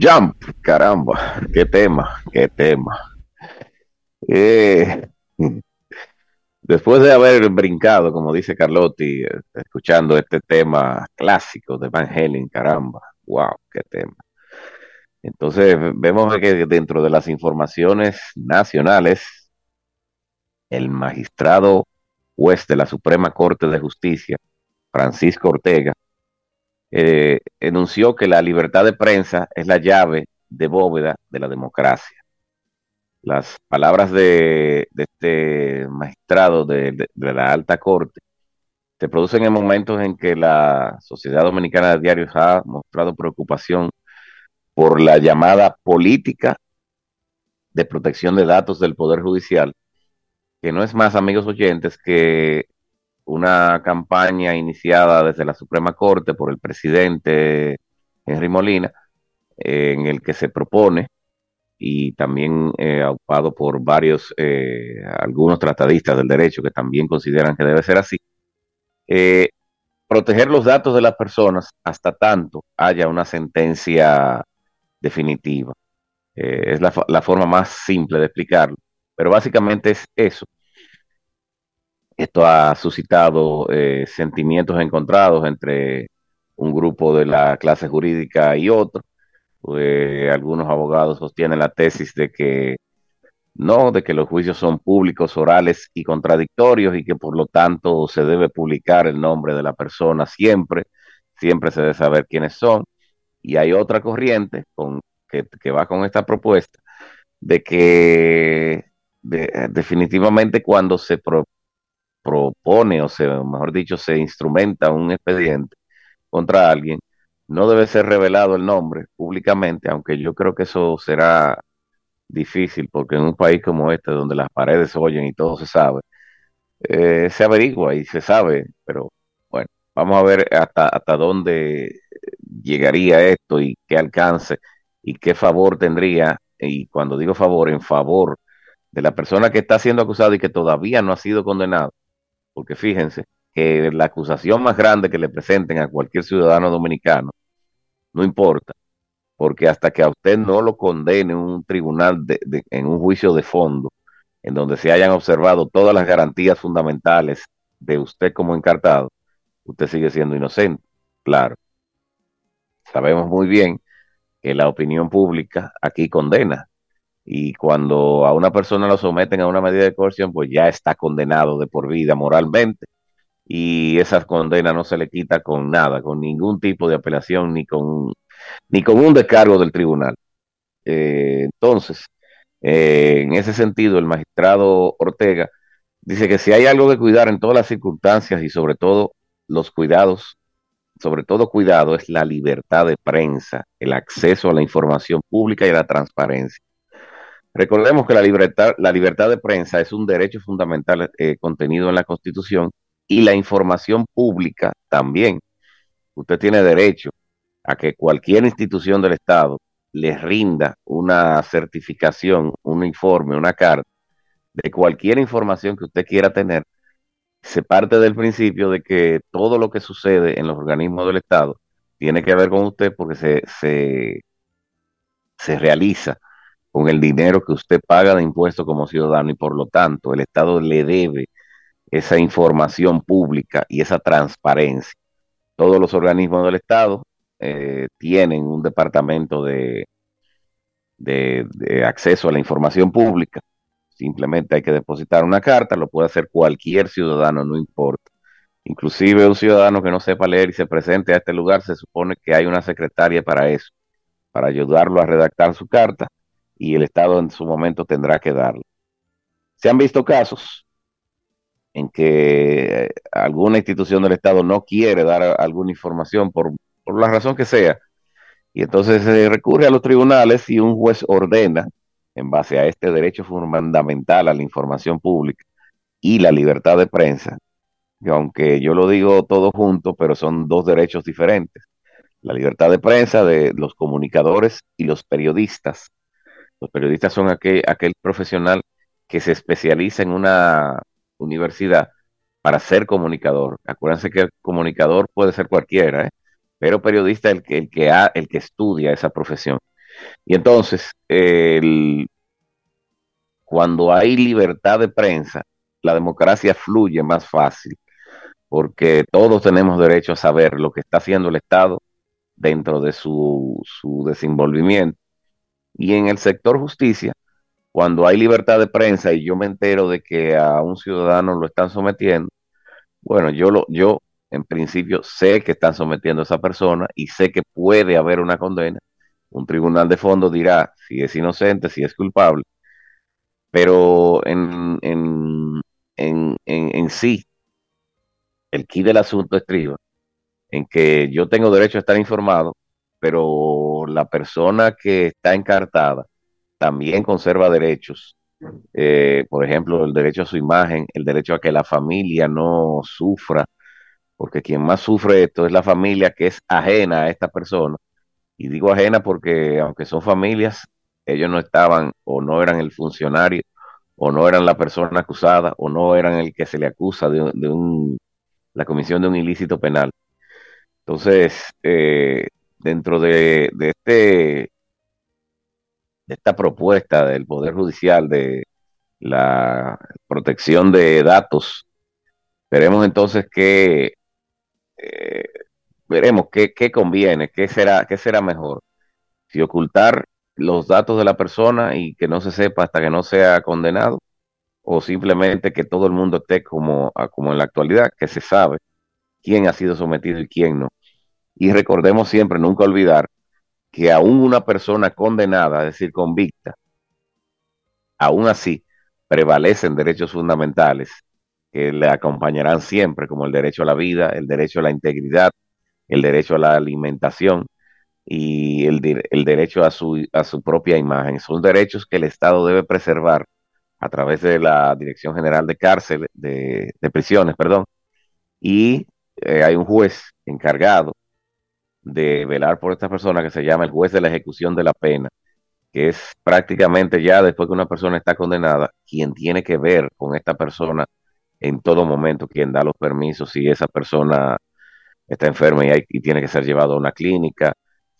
Jump, caramba, qué tema, qué tema. Eh, Después de haber brincado, como dice Carlotti, escuchando este tema clásico de Van Halen, caramba, wow, qué tema. Entonces vemos que dentro de las informaciones nacionales, el magistrado juez de la Suprema Corte de Justicia, Francisco Ortega, enunció que la libertad de prensa es la llave de bóveda de la democracia. Las palabras de este magistrado de la alta corte se producen en momentos en que la Sociedad Dominicana de Diarios ha mostrado preocupación por la llamada política de protección de datos del Poder Judicial, que no es más, amigos oyentes, que una campaña iniciada desde la Suprema Corte por el presidente Henry Molina, en el que se propone y también aupado por algunos tratadistas del derecho que también consideran que debe ser así, eh, proteger los datos de las personas hasta tanto haya una sentencia definitiva. Es la forma más simple de explicarlo, pero básicamente es eso. Esto ha suscitado sentimientos encontrados entre un grupo de la clase jurídica y otro. Algunos abogados sostienen la tesis de que no, de que los juicios son públicos, orales y contradictorios y que por lo tanto se debe publicar el nombre de la persona siempre, siempre se debe saber quiénes son. Y hay otra corriente que va con esta propuesta de que definitivamente cuando propone mejor dicho, se instrumenta un expediente contra alguien, no debe ser revelado el nombre públicamente, aunque yo creo que eso será difícil, porque en un país como este, donde las paredes oyen y todo se sabe, se averigua y se sabe, pero bueno, vamos a ver hasta dónde llegaría esto y qué alcance y qué favor tendría, y cuando digo favor, en favor de la persona que está siendo acusada y que todavía no ha sido condenado, porque fíjense que la acusación más grande que le presenten a cualquier ciudadano dominicano, no importa, porque hasta que a usted no lo condene un tribunal en un juicio de fondo, en donde se hayan observado todas las garantías fundamentales de usted como encartado, usted sigue siendo inocente. Claro, sabemos muy bien que la opinión pública aquí condena. Y cuando a una persona lo someten a una medida de coerción, pues ya está condenado de por vida moralmente. Y esa condena no se le quita con nada, con ningún tipo de apelación, ni con un descargo del tribunal. Entonces, en ese sentido, el magistrado Ortega dice que si hay algo que cuidar en todas las circunstancias y sobre todo los cuidados, sobre todo cuidado, es la libertad de prensa, el acceso a la información pública y a la transparencia. Recordemos que la libertad de prensa es un derecho fundamental contenido en la Constitución y la información pública también. Usted tiene derecho a que cualquier institución del Estado le rinda una certificación, un informe, una carta de cualquier información que usted quiera tener. Se parte del principio de que todo lo que sucede en los organismos del Estado tiene que ver con usted porque se realiza con el dinero que usted paga de impuestos como ciudadano y por lo tanto el Estado le debe esa información pública y esa transparencia. Todos los organismos del Estado tienen un departamento de acceso a la información pública. Simplemente hay que depositar una carta, lo puede hacer cualquier ciudadano, no importa. Inclusive un ciudadano que no sepa leer y se presente a este lugar, se supone que hay una secretaria para eso, para ayudarlo a redactar su carta y el Estado en su momento tendrá que darle. Se han visto casos en que alguna institución del Estado no quiere dar alguna información por la razón que sea, y entonces se recurre a los tribunales y un juez ordena, en base a este derecho fundamental a la información pública y la libertad de prensa, que aunque yo lo digo todo junto, pero son dos derechos diferentes. La libertad de prensa de los comunicadores y los periodistas. Los periodistas son aquel profesional que se especializa en una universidad para ser comunicador. Acuérdense que el comunicador puede ser cualquiera, ¿eh? Pero periodista es el que estudia esa profesión. Y entonces, cuando hay libertad de prensa, la democracia fluye más fácil, porque todos tenemos derecho a saber lo que está haciendo el Estado dentro de su desenvolvimiento. Y en el sector justicia, cuando hay libertad de prensa y yo me entero de que a un ciudadano lo están sometiendo, bueno, yo en principio sé que están sometiendo a esa persona y sé que puede haber una condena. Un tribunal de fondo dirá si es inocente, si es culpable, pero en sí, el quid del asunto estriba en que yo tengo derecho a estar informado, pero la persona que está encartada también conserva derechos. Por ejemplo, el derecho a su imagen, el derecho a que la familia no sufra, porque quien más sufre esto es la familia que es ajena a esta persona. Y digo ajena porque aunque son familias, ellos no estaban o no eran el funcionario o no eran la persona acusada o no eran el que se le acusa la comisión de un ilícito penal. Entonces, dentro de esta propuesta del Poder Judicial de la protección de datos, veremos entonces eh, veremos qué conviene, qué será mejor. Si ocultar los datos de la persona y que no se sepa hasta que no sea condenado, o simplemente que todo el mundo esté como en la actualidad, que se sabe quién ha sido sometido y quién no. Y recordemos siempre, nunca olvidar, que aún una persona condenada, es decir, convicta, aún así prevalecen derechos fundamentales que le acompañarán siempre, como el derecho a la vida, el derecho a la integridad, el derecho a la alimentación y el derecho a su propia imagen. Son derechos que el Estado debe preservar a través de la Dirección General de Cárceles, de Prisiones, perdón, y hay un juez encargado de velar por esta persona que se llama el juez de la ejecución de la pena, que es prácticamente ya después que una persona está condenada, quien tiene que ver con esta persona en todo momento, quien da los permisos, si esa persona está enferma y tiene que ser llevado a una clínica,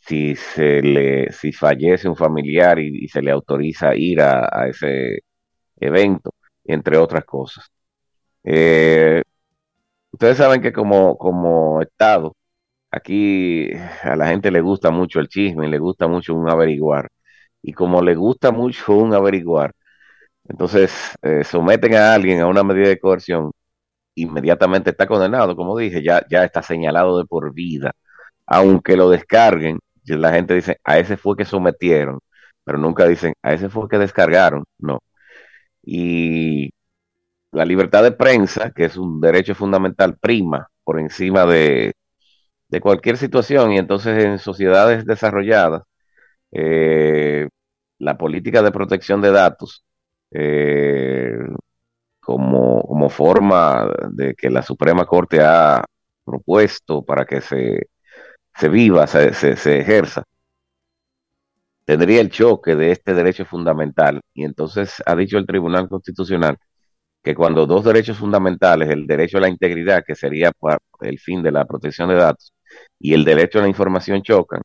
si fallece un familiar y se le autoriza ir a ese evento, entre otras cosas. Eh, Ustedes saben que como Estado, aquí a la gente le gusta mucho el chisme, le gusta mucho un averiguar. Y como le gusta mucho un averiguar, entonces someten a alguien a una medida de coerción, inmediatamente está condenado, como dije, ya está señalado de por vida. Aunque lo descarguen, la gente dice, a ese fue que sometieron, pero nunca dicen, a ese fue que descargaron, no. Y la libertad de prensa, que es un derecho fundamental, prima por encima de cualquier situación, y entonces en sociedades desarrolladas, eh, la política de protección de datos, eh, como forma de que la Suprema Corte ha propuesto para que se viva, se ejerza, tendría el choque de este derecho fundamental. Y entonces ha dicho el Tribunal Constitucional que cuando dos derechos fundamentales, el derecho a la integridad, que sería el fin de la protección de datos, y el derecho a la información chocan,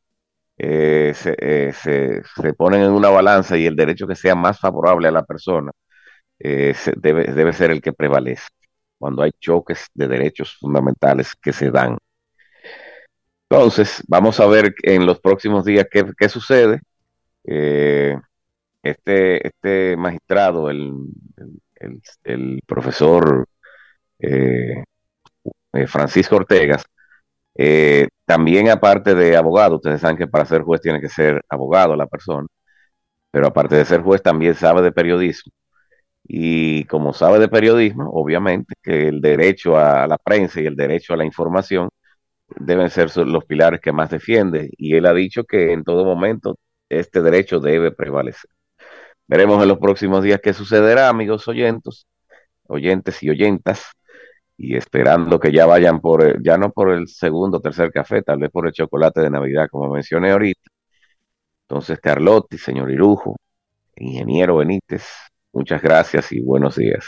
se ponen en una balanza y el derecho que sea más favorable a la persona debe ser el que prevalece cuando hay choques de derechos fundamentales que se dan. Entonces, vamos a ver en los próximos días qué sucede. Eh, este magistrado, el profesor eh, Francisco Ortegas, también aparte de abogado, ustedes saben que para ser juez tiene que ser abogado la persona, pero aparte de ser juez también sabe de periodismo. Y como sabe de periodismo, obviamente que el derecho a la prensa y el derecho a la información deben ser los pilares que más defiende. Y él ha dicho que en todo momento este derecho debe prevalecer. Veremos en los próximos días qué sucederá, amigos oyentes y oyentas, y esperando que ya vayan ya no por el segundo o tercer café, tal vez por el chocolate de Navidad, como mencioné ahorita. Entonces, Carlotti, señor Irujo, ingeniero Benítez, muchas gracias y buenos días.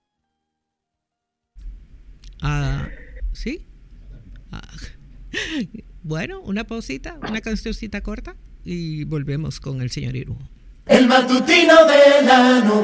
Ah, ¿sí? Ah, bueno, una pausita, una cancioncita corta y volvemos con el señor Irún. El matutino de la